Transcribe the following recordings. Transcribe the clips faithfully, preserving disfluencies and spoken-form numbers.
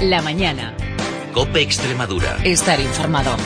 La mañana. COPE Extremadura. Estar informado.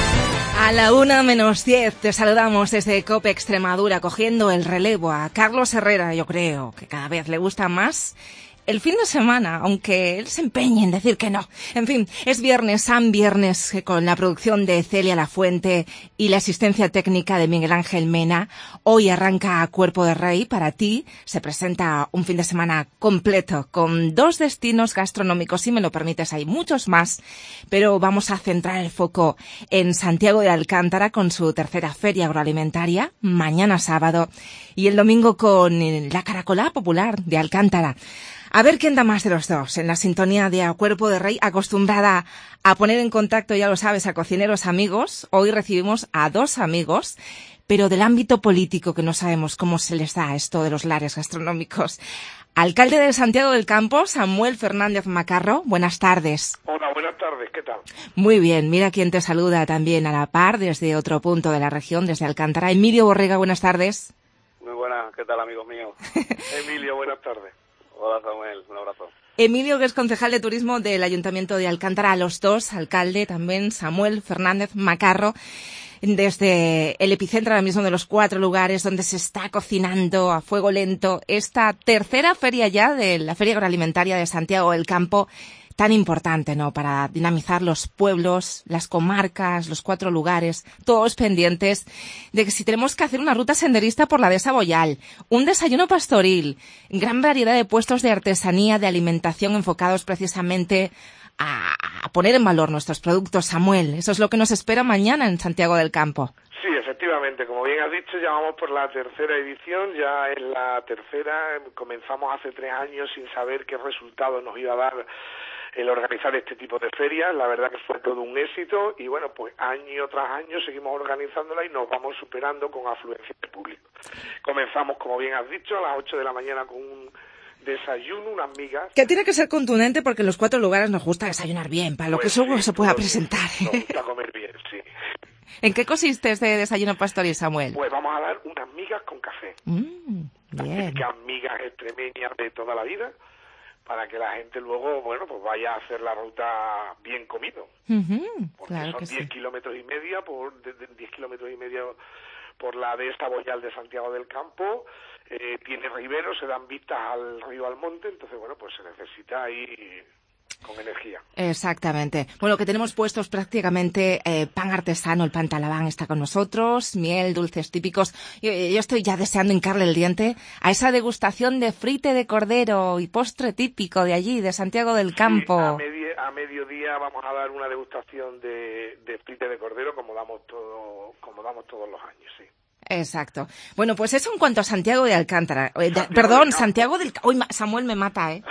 A la una menos diez te saludamos desde COPE Extremadura, cogiendo el relevo a Carlos Herrera. Yo creo que cada vez le gusta más el fin de semana, aunque él se empeñe en decir que no. En fin, es viernes, San Viernes, con la producción de Celia Lafuente y la asistencia técnica de Miguel Ángel Mena. Hoy arranca Cuerpo de Rey para ti. Se presenta un fin de semana completo, con dos destinos gastronómicos, si me lo permites, hay muchos más. Pero vamos a centrar el foco en Santiago de Alcántara con su tercera feria agroalimentaria, mañana sábado, y el domingo con la Caracolá Popular de Alcántara. A ver quién da más de los dos, en la sintonía de A Cuerpo de Rey, acostumbrada a poner en contacto, ya lo sabes, a cocineros amigos. Hoy recibimos a dos amigos, pero del ámbito político, que no sabemos cómo se les da esto de los lares gastronómicos. Alcalde de Santiago del Campo, Samuel Fernández Macarro, buenas tardes. Hola, buenas tardes, ¿qué tal? Muy bien, mira quién te saluda también a la par, desde otro punto de la región, desde Alcántara. Emilio Borrega, buenas tardes. Muy buenas, ¿qué tal, amigos míos? Emilio, buenas tardes. Hola, Samuel, un abrazo. Emilio, que es concejal de turismo del Ayuntamiento de Alcántara, a los dos, alcalde también, Samuel Fernández Macarro, desde el epicentro ahora mismo de los cuatro lugares donde se está cocinando a fuego lento esta tercera feria ya de la Feria Agroalimentaria de Santiago del Campo, tan importante, ¿no?, para dinamizar los pueblos, las comarcas, los cuatro lugares, todos pendientes de que si tenemos que hacer una ruta senderista por la dehesa Boyal, un desayuno pastoril, gran variedad de puestos de artesanía, de alimentación enfocados precisamente a, a poner en valor nuestros productos. Samuel, eso es lo que nos espera mañana en Santiago del Campo. Sí, efectivamente, como bien has dicho, ya vamos por la tercera edición, ya es la tercera, comenzamos hace tres años sin saber qué resultados nos iba a dar el organizar este tipo de ferias. La verdad que fue todo un éxito y bueno, pues año tras año seguimos organizándola y nos vamos superando con afluencia de público. Comenzamos, como bien has dicho, a las ocho de la mañana con un desayuno, unas migas. Que tiene que ser contundente porque en los cuatro lugares nos gusta desayunar bien, para lo Pues que eso sí, se pueda nos- presentar. Nos gusta comer bien, sí. ¿En qué consiste este desayuno pastoril, Samuel? Pues vamos a dar unas migas con café. Mm, Las bien. típicas migas extremeñas de toda la vida, para que la gente luego, bueno, pues vaya a hacer la ruta bien comido. Ujú, Porque claro son que diez sí. kilómetros y medio por de- de diez kilómetros y medio por la dehesa Boyal de Santiago del Campo. Eh, tiene riberos, se dan vistas al río Almonte, entonces bueno, pues se necesita ahí con energía. Exactamente. Bueno, que tenemos puestos prácticamente eh, pan artesano, el pan talabán está con nosotros, miel, dulces típicos. Yo, yo estoy ya deseando hincarle el diente a esa degustación de frite de cordero y postre típico de allí, de Santiago del Campo. Sí, a, medie- a mediodía vamos a dar una degustación de, de frite de cordero como damos todo, como damos todos los años, sí. Exacto. Bueno, pues eso en cuanto a Santiago de Alcántara. Eh, de- Santiago perdón, del Campo. Santiago del... Uy, ma- Samuel me mata, ¿eh?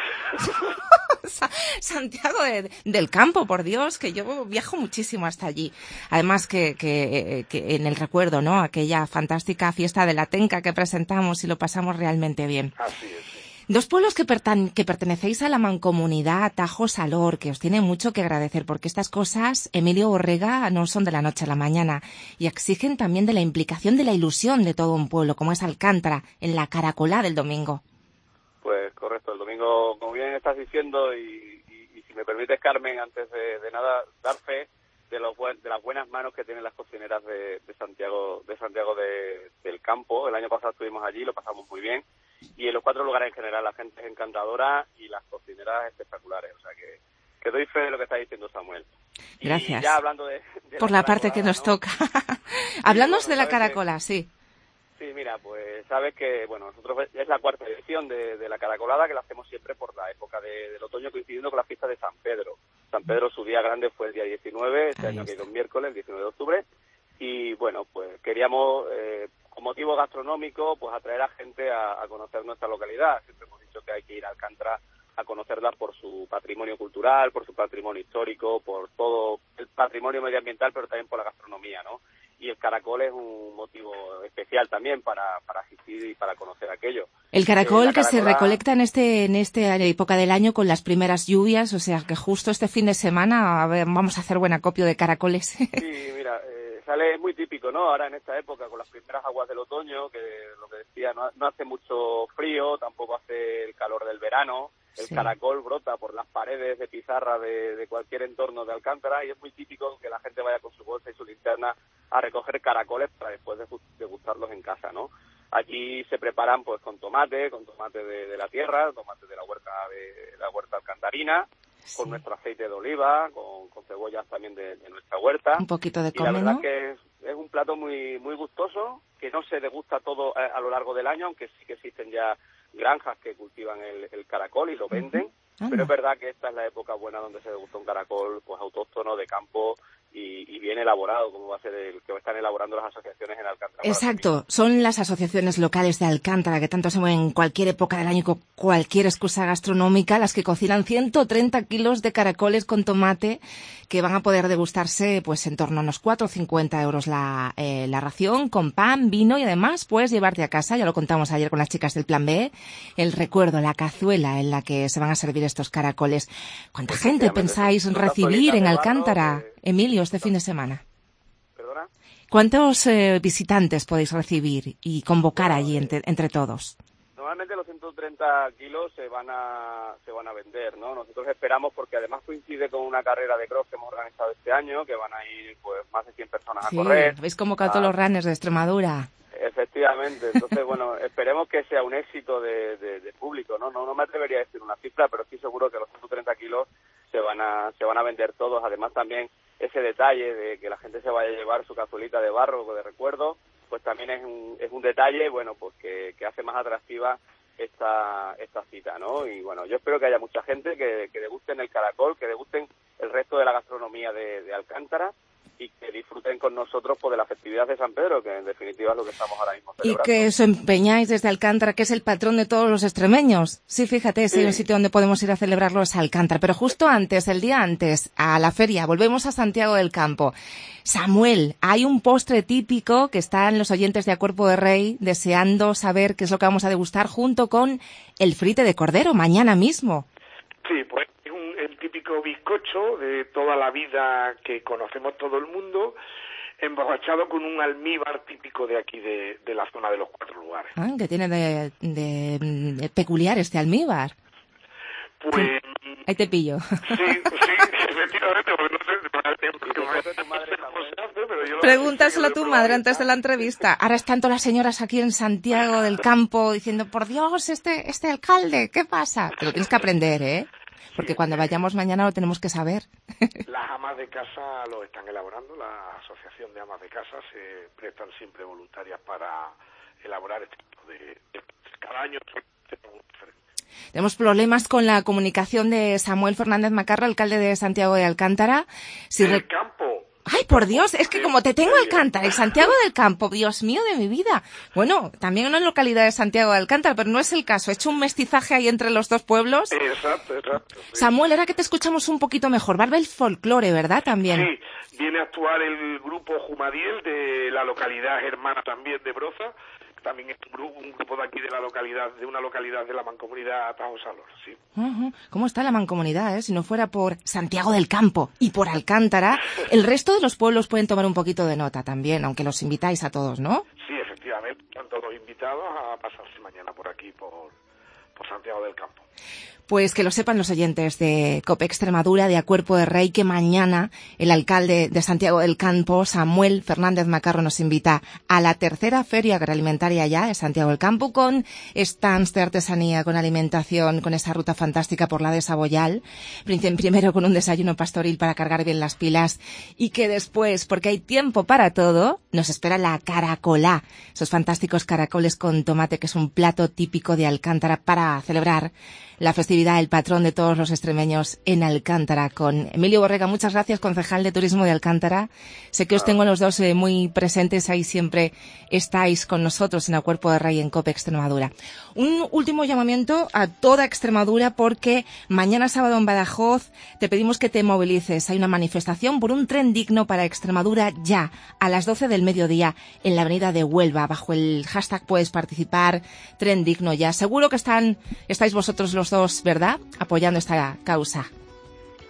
Sa- Santiago de- del Campo, por Dios, que yo viajo muchísimo hasta allí. Además que, que, que en el recuerdo, ¿no?, aquella fantástica fiesta de la Tenca que presentamos y lo pasamos realmente bien. Así es, sí. Dos pueblos que, pertan- que pertenecéis a la mancomunidad Tajo-Salor, que os tiene mucho que agradecer, porque estas cosas, Emilio Borrega, no son de la noche a la mañana y exigen también de la implicación, de la ilusión de todo un pueblo, como es Alcántara, en la Caracolá del domingo. Pues correcto, el domingo, como bien estás diciendo, y, y, y si me permites, Carmen, antes de, de nada, dar fe de, los, buen- de las buenas manos que tienen las cocineras de, de Santiago de Santiago de- del Campo. El año pasado estuvimos allí, lo pasamos muy bien, y en los cuatro lugares en general la gente es encantadora y las cocineras espectaculares, o sea que, que doy fe de lo que está diciendo Samuel. Gracias. Y ya hablando de, de Por la parte que caracolada, nos ¿no? toca. Hablamos bueno, de la sabes que- Caracola, sí. Sí, mira, pues sabes que, bueno, nosotros es la cuarta edición de, de la Caracolada, que la hacemos siempre por la época de- del otoño, coincidiendo con la fiesta de San Pedro. San Pedro, su día grande fue el día diecinueve, este Ahí año que ha está. ido un miércoles, el diecinueve de octubre, y bueno, pues queríamos, eh, con motivo gastronómico, pues atraer a gente a, a conocer nuestra localidad. Siempre hemos dicho que hay que ir a Alcántara a conocerla por su patrimonio cultural, por su patrimonio histórico, por todo el patrimonio medioambiental, pero también por la gastronomía, ¿no? Y el caracol es un motivo especial también para, para asistir y para conocer aquello. El caracol Eh, la que se caracola- recolecta en este en esta época del año con las primeras lluvias, o sea que justo este fin de semana a ver, vamos a hacer buen acopio de caracoles. Sí, mira, eh, sale, es muy típico, ¿no? Ahora en esta época, con las primeras aguas del otoño, que lo que decía, no, no hace mucho frío, tampoco hace el calor del verano, El sí. caracol brota por las paredes de pizarra de, de cualquier entorno de Alcántara y es muy típico que la gente vaya con su bolsa y su linterna a recoger caracoles para después degustarlos en casa, ¿no? Allí se preparan pues con tomate, con tomate de, de la tierra, tomate de la huerta de la huerta alcantarina, sí. con nuestro aceite de oliva, con, con cebollas también de, de nuestra huerta. Un poquito de comino. Y la verdad ¿no? que es, es un plato muy muy gustoso, que no se degusta todo a, a lo largo del año, aunque sí que existen ya granjas que cultivan el, el caracol y lo venden. Uh-huh. Ah, pero no. es verdad que esta es la época buena donde se degusta un caracol pues autóctono de campo y, y bien elaborado, como va a ser el que están elaborando las asociaciones en Alcántara. Exacto, son las asociaciones locales de Alcántara que tanto se mueven en cualquier época del año y con cualquier excusa gastronómica, las que cocinan ciento treinta kilos de caracoles con tomate que van a poder degustarse pues en torno a unos cuatro o cincuenta euros la, eh, la ración, con pan, vino y además puedes llevarte a casa, ya lo contamos ayer con las chicas del Plan B, el recuerdo, la cazuela en la que se van a servir estos caracoles. ¿Cuánta gente pensáis recibir en Alcántara, Emilio, este fin de semana? ¿Perdona? ¿Cuántos eh, visitantes podéis recibir y convocar allí entre, entre todos? Normalmente los ciento treinta kilos se van a se van a vender, ¿no? Nosotros esperamos, porque además coincide con una carrera de cross que hemos organizado este año, que van a ir pues más de cien personas sí, a correr. Habéis convocado a todos los runners de Extremadura. Efectivamente, entonces bueno, esperemos que sea un éxito de, de, de público, ¿no? ¿no? No me atrevería a decir una cifra, pero estoy seguro que los ciento treinta kilos se van a se van a vender todos. Además también ese detalle de que la gente se vaya a llevar su cazuelita de barro o de recuerdo, pues también es un es un detalle, bueno, pues que, que hace más atractiva esta esta cita, ¿no? Y bueno, yo espero que haya mucha gente que, que degusten el caracol, que degusten el resto de la gastronomía de, de Alcántara y que disfruten con nosotros pues, de la festividad de San Pedro, que en definitiva es lo que estamos ahora mismo celebrando. Y que os empeñáis desde Alcántara, que es el patrón de todos los extremeños. Sí, fíjate, sí. hay un sitio donde podemos ir a celebrarlo, es Alcántara. Pero justo antes, el día antes, a la feria, volvemos a Santiago del Campo. Samuel, hay un postre típico que están los oyentes de A Cuerpo de Rey deseando saber qué es lo que vamos a degustar junto con el frite de cordero, mañana mismo. Sí, pues es un, el típico bizcocho de toda la vida que conocemos todo el mundo, emborrachado con un almíbar típico de aquí, de, de la zona de los Cuatro Lugares. Ah, ¿qué tiene de, de, de peculiar este almíbar? Pues... Ahí te pillo. Sí, sí, efectivamente, porque no sé... Pregúntaselo a tu madre antes de la entrevista. Ahora están todas las señoras aquí en Santiago del Campo diciendo, por Dios, este este alcalde, ¿qué pasa? Te lo tienes que aprender, ¿eh? Porque cuando vayamos mañana lo tenemos que saber. Las amas de casa lo están elaborando, la Asociación de Amas de Casa se prestan siempre voluntarias para elaborar este tipo de... de cada año Tenemos problemas con la comunicación de Samuel Fernández Macarro, alcalde de Santiago de Alcántara. Si el re... campo. Ay, por Dios, es que como te tengo Alcántara y Santiago del Campo, Dios mío de mi vida. Bueno, también una localidad de Santiago de Alcántara, pero no es el caso. He hecho un mestizaje ahí entre los dos pueblos. Exacto, exacto. Sí. Samuel, ahora que te escuchamos un poquito mejor, va el folclore, ¿verdad? También. Sí, viene a actuar el grupo Jumadiel de la localidad hermana también de Broza. También es un grupo, un grupo de aquí de la localidad, de una localidad de la mancomunidad Tajo Salor, sí. Uh-huh. ¿Cómo está la mancomunidad, eh? Si no fuera por Santiago del Campo y por Alcántara, el resto de los pueblos pueden tomar un poquito de nota también, aunque los invitáis a todos, ¿no? Sí, efectivamente, están todos invitados a pasarse mañana por aquí, por, por Santiago del Campo. Pues que lo sepan los oyentes de COPE Extremadura, de A Cuerpo de Rey, que mañana el alcalde de Santiago del Campo, Samuel Fernández Macarro, nos invita a la tercera feria agroalimentaria ya de Santiago del Campo, con stands de artesanía, con alimentación, con esa ruta fantástica por la de Saboyal, primero con un desayuno pastoril para cargar bien las pilas, y que después, porque hay tiempo para todo, nos espera la caracolá, esos fantásticos caracoles con tomate, que es un plato típico de Alcántara para celebrar la festividad, el patrón de todos los extremeños en Alcántara, con Emilio Borrega. Muchas gracias, concejal de Turismo de Alcántara. Sé que os tengo los dos eh, muy presentes, ahí siempre estáis con nosotros en A Cuerpo de Rey en COPE Extremadura. Un último llamamiento a toda Extremadura, porque mañana sábado en Badajoz te pedimos que te movilices. Hay una manifestación por un tren digno para Extremadura ya, a las doce del mediodía, en la avenida de Huelva. Bajo el hashtag puedes participar, tren digno ya. Seguro que están estáis vosotros los dos, ¿verdad?, apoyando esta causa.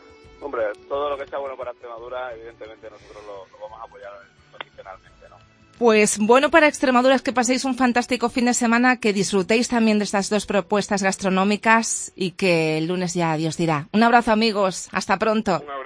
Hombre, todo lo que sea bueno para Extremadura, evidentemente nosotros lo, lo vamos a apoyar incondicionalmente, ¿no? Pues bueno para Extremadura es que paséis un fantástico fin de semana, que disfrutéis también de estas dos propuestas gastronómicas y que el lunes ya Dios dirá. Un abrazo, amigos. Hasta pronto.